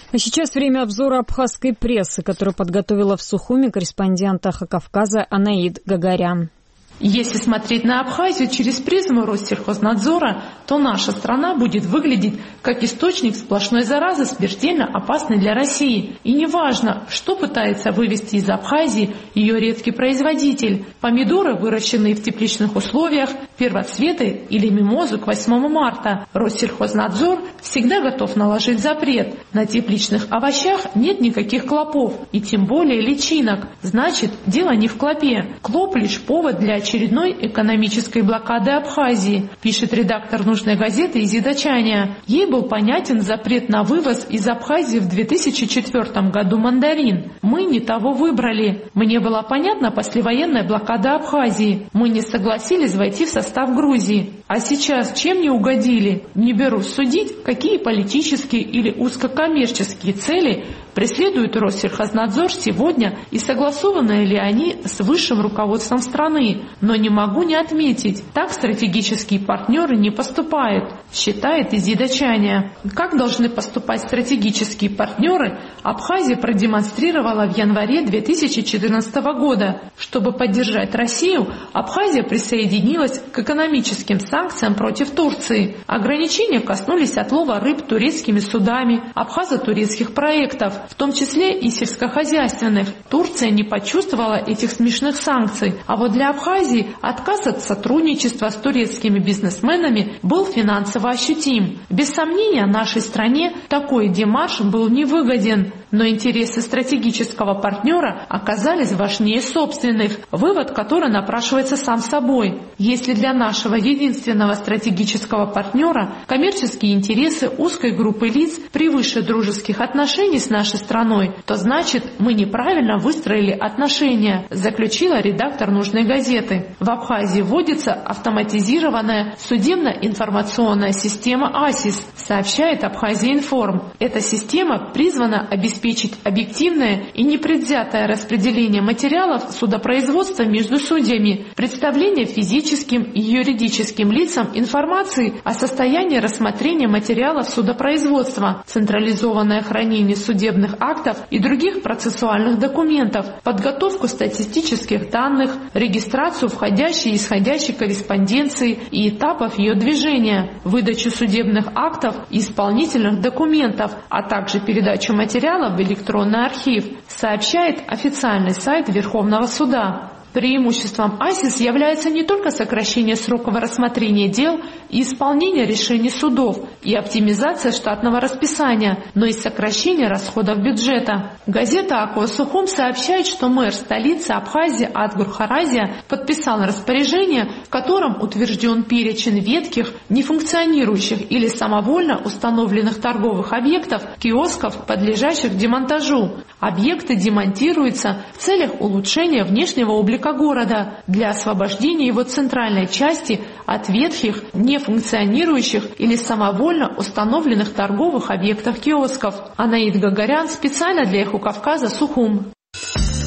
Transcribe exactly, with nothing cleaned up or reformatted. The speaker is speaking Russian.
А сейчас время обзора абхазской прессы, которую подготовила в Сухуми корреспондент Аха Кавказа Анаид Гагарян. Если смотреть на Абхазию через призму Россельхознадзора, то наша страна будет выглядеть как источник сплошной заразы, смертельно опасной для России. И неважно, что пытается вывести из Абхазии ее редкий производитель – помидоры, выращенные в тепличных условиях, первоцветы или мимозу к восьмому марта. Россельхознадзор всегда готов наложить запрет. На тепличных овощах нет никаких клопов и тем более личинок. Значит, дело не в клопе. Клоп – лишь повод для очередной экономической блокады Абхазии, пишет редактор нужной газеты Изида Чаня. Ей был понятен запрет на вывоз из Абхазии в две тысячи четвёртом году мандарин. Мы не того выбрали. Мне была понятна послевоенная блокада Абхазии. Мы не согласились войти в состав Грузии. А сейчас чем не угодили? Не берусь судить, какие политические или узкокоммерческие цели преследует Россельхознадзор сегодня и согласованы ли они с высшим руководством страны. Но не могу не отметить, так стратегические партнеры не поступают, считает Изида Чаня. Как должны поступать стратегические партнеры, Абхазия продемонстрировала в январе две тысячи четырнадцатого года. Чтобы поддержать Россию, Абхазия присоединилась к экономическим санкциям против Турции. Ограничения коснулись отлова рыб турецкими судами, абхазо-турецких проектов, в том числе и сельскохозяйственных. Турция не почувствовала этих смешных санкций, а вот для Абхазии отказ от сотрудничества с турецкими бизнесменами был финансово ощутим. Без сомнения, нашей стране такой демарш был невыгоден, но интересы стратегического партнера оказались важнее собственных, вывод который напрашивается сам собой. Если для нашего единственного стратегического партнера коммерческие интересы узкой группы лиц превыше дружеских отношений с нашей страной, то значит мы неправильно выстроили отношения, заключила редактор нужной газеты. В Абхазии вводится автоматизированная судебно-информационная система АСИС, сообщает Абхазия-Информ. Эта система призвана обеспечить объективное и непредвзятое распределение материалов судопроизводства между судьями, представление физическим и юридическим лицам информации о состоянии рассмотрения материалов судопроизводства, централизованное хранение судебных актов и других процессуальных документов, подготовку статистических данных, регистрацию входящей и исходящей корреспонденции и этапов ее движения, выдачу судебных актов и исполнительных документов, а также передачу материалов в электронный архив, сообщает официальный сайт Верховного суда. Преимуществом АСИС является не только сокращение сроков рассмотрения дел и исполнения решений судов и оптимизация штатного расписания, но и сокращение расходов бюджета. Газета «Аква Сухум» сообщает, что мэр столицы Абхазии Атгур Харазия подписал распоряжение, в котором утвержден перечень ветхих, нефункционирующих или самовольно установленных торговых объектов, киосков, подлежащих демонтажу. Объекты демонтируются в целях улучшения внешнего облика города для освобождения его центральной части от ветхих, нефункционирующих или самовольно установленных торговых объектов киосков. Анаид Гагарян специально для Эхо Кавказа, Сухум.